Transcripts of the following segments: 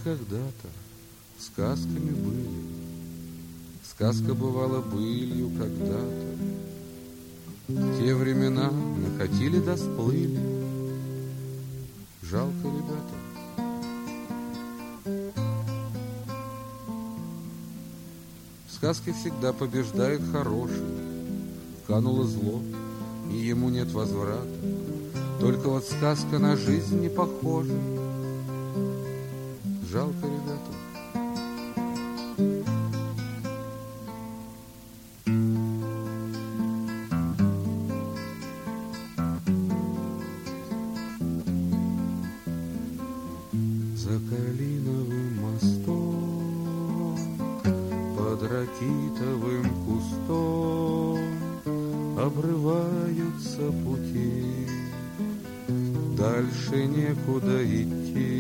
когда-то сказками были. Сказка бывала былью когда-то. Те времена накатили да сплыли. Жалко, ребята. В сказке всегда побеждает хороший. Кануло зло, и ему нет возврата. Только вот сказка на жизнь не похожа. Жалко, ребята. За Калиновым мостом, под ракитовым кустом обрываются пути. Дальше некуда идти.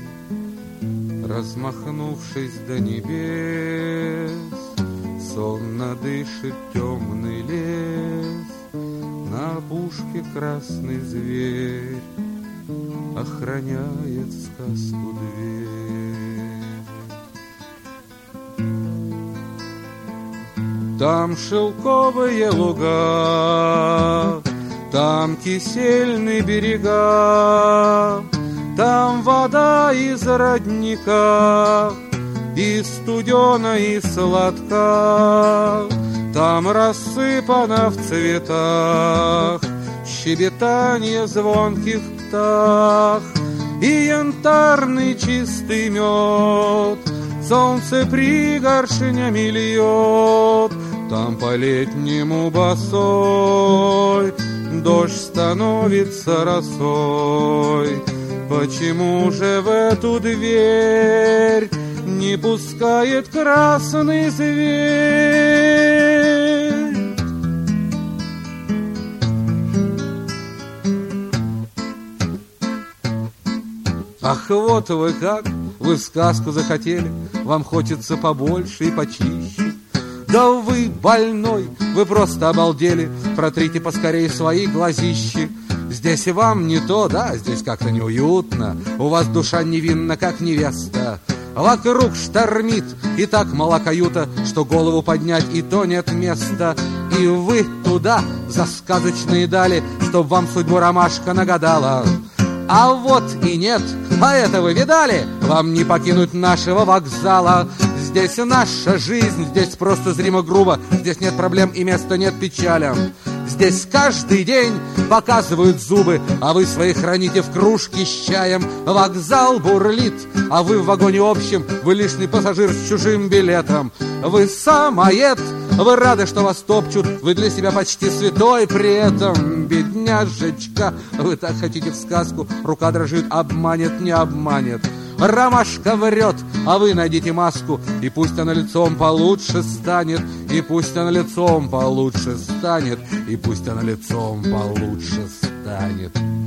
Размахнувшись до небес, сонно дышит темный лес. На опушке красный зверь охраняет сказку дверь. Там шелковые луга, там кисельные берега, там вода из родника, и студена, и сладка. Там рассыпано в цветах щебетанье звонких птах и янтарный чистый мед. Солнце пригоршнями льет, там по-летнему босой дождь становится росой. Почему же в эту дверь не пускает красный зверь? Ах, вот вы как, вы в сказку захотели, вам хочется побольше и почище. Да вы больной, вы просто обалдели, протрите поскорее свои глазищи. Здесь и вам не то, да, здесь как-то неуютно. У вас душа невинна, как невеста. Вокруг штормит, и так мала каюта, что голову поднять и то нет места. И вы туда, за сказочные дали, чтоб вам судьбу ромашка нагадала. А вот и нет, а это вы видали? Вам не покинуть нашего вокзала. Здесь наша жизнь, здесь просто зримо грубо. Здесь нет проблем и места нет печалям. Здесь каждый день показывают зубы, а вы свои храните в кружке с чаем. Вокзал бурлит, а вы в вагоне общем, вы лишний пассажир с чужим билетом. Вы самоед, вы рады, что вас топчут, вы для себя почти святой при этом. Бедняжечка, вы так хотите в сказку, рука дрожит, обманет, не обманет. Ромашка врет, а вы найдите маску, и пусть она лицом получше станет, и пусть она лицом получше станет, и пусть она лицом получше станет.